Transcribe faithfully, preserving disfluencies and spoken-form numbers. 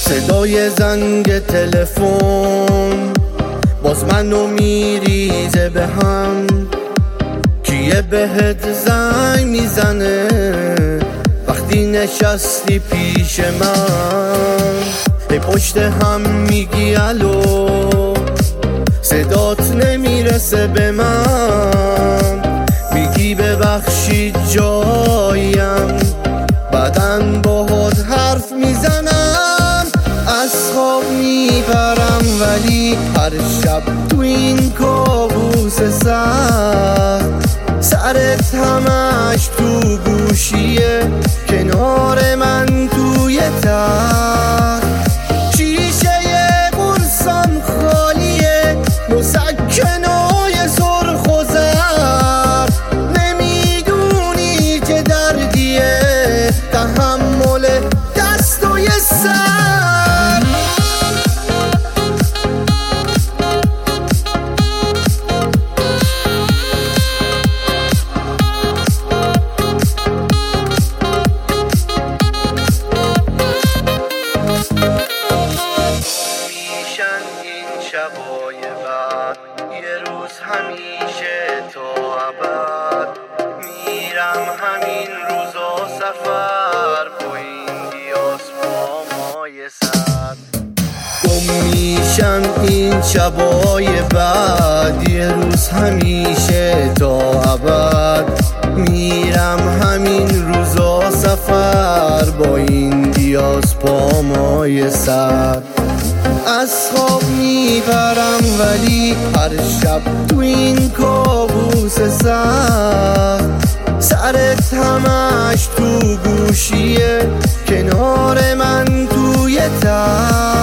صدای زنگ تلفن باز منو میریزه به هم. کیه بهت زنگ میزنه وقتی نشستی پیش من؟ ای پشت هم میگی الو، صدات نمیرسه به من. میگی ببخشید جایم، بعدن باهات حرف میزنم. از خواب میپرم ولی هر شب تو این کابوس سخت، سرت همش تو گوشیه کنار من توی تخت. شیشه قرصم خالیه، مسکنای سرخ و زرد. نمیدونی چه دردیه تحمل دستای سر. شبای بعد یه روز همیشه تا ابد، میرم همین روزا سفر با این دیاس پامای سر. گم میشم این شبای بعد یه روز همیشه تا ابد، میرم همین روزا سفر با این دیاس پامای سر. از خواب میبرم ولی هر شب تو این کابوس سخت، سرت همش تو گوشیه کنار من توی تخت.